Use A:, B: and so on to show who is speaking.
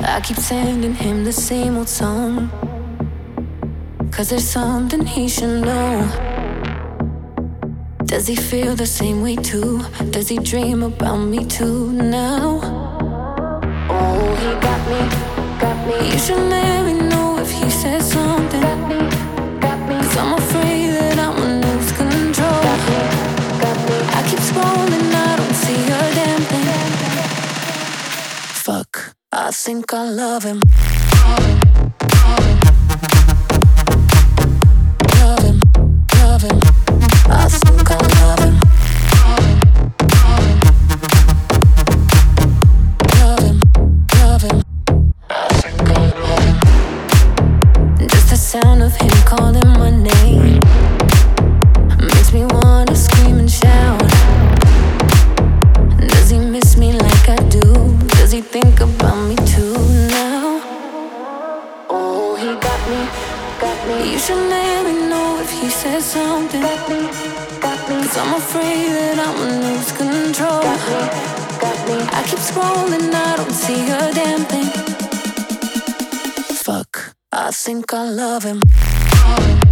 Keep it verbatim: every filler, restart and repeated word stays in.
A: I keep sending him the same old song, 'cause there's something he should know. Does he feel the same way too? Does he dream about me too now? Oh, he got me, got me. You should let me know if he says something. Got me, got me. 'Cause I'm afraid that I'm gonna lose control. Got me, got me. I keep scrolling, I don't see a damn thing. Fuck, I think I love him. Love him, love him. I think I love him. Love him, love him. I think I love him. Just the sound of him calling my name makes me wanna scream and shout. Does he miss me like I do? Does he think about me too now? Oh, he got me, got me. You should let me know if he says something. Got me, got me. 'Cause I'm afraid that I'm gonna lose control. Got me, got me. I keep scrolling, I don't see a damn thing. Fuck, I think I love him.